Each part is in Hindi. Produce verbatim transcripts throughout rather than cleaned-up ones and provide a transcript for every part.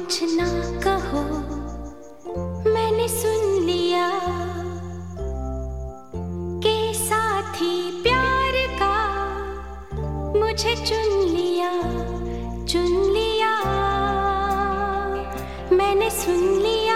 कुछ ना कहो, मैंने सुन लिया के साथी प्यार का मुझे चुन लिया, चुन लिया, मैंने सुन लिया।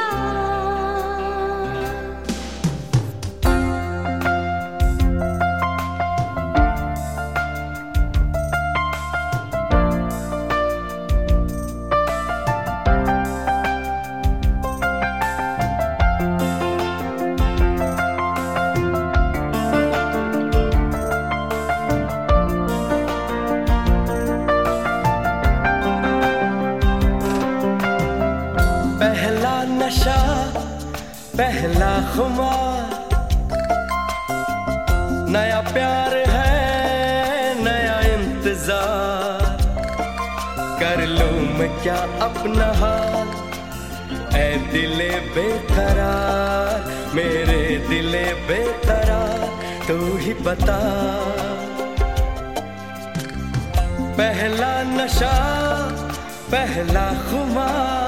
पहला नशा, पहला खुमार, नया प्यार है, नया इंतजार। कर लूं मैं क्या अपना हाल, ऐ दिले बेकरार, मेरे दिले बेकरार, तू ही बता। पहला नशा, पहला खुमार,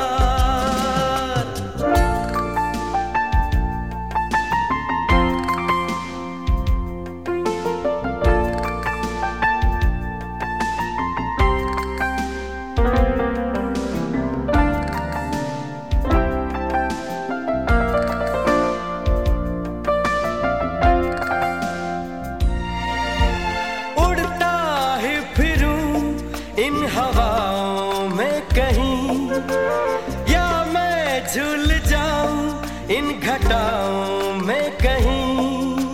इन हवाओं में कहीं, या मैं झूल जाऊं इन घटाओं में कहीं।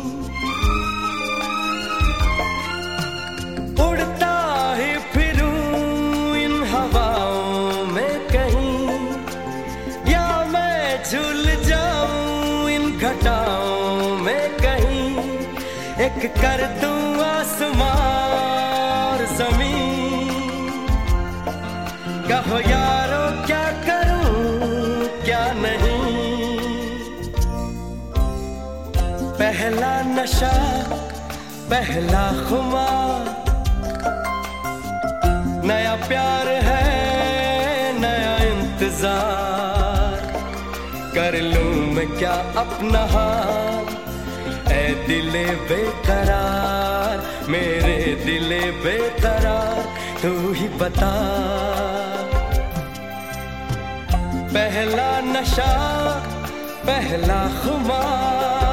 उड़ता ही फिरूं इन हवाओं में कहीं, या मैं झूल जाऊं इन घटाओं में कहीं। एक कर दूं आसमां और ज़मीन, कहो यारो क्या करूं क्या नहीं। पहला नशा, पहला खुमार, नया प्यार है, नया इंतजार। कर लूं मैं क्या अपना हाल, ऐ दिले बेकरार, मेरे दिले बेकरार, तू ही बता। पहला नशा, पहला खुमार।